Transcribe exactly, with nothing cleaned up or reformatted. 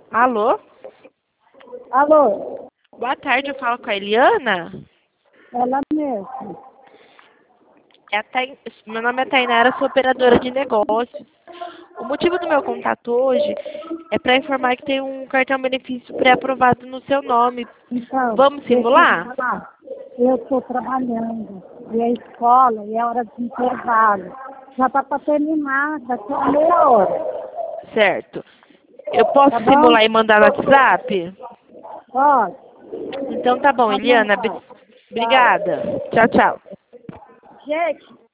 Alô? Alô? Boa tarde, eu falo com a Eliana. Ela mesmo. É a Tain- Meu nome é Tainara, sou operadora de negócios. O motivo do meu contato hoje é para informar que tem um cartão benefício pré-aprovado no seu nome. Então, Vamos deixa eu simular? falar. Eu estou trabalhando. E a escola, e é hora de intervalo. Já está para terminar, daqui a meia hora. Certo. Eu posso Tá bom? simular e mandar no WhatsApp? Pode. Então tá bom, Tá bom, Eliana. pai. Obrigada. Tchau, tchau. Gente,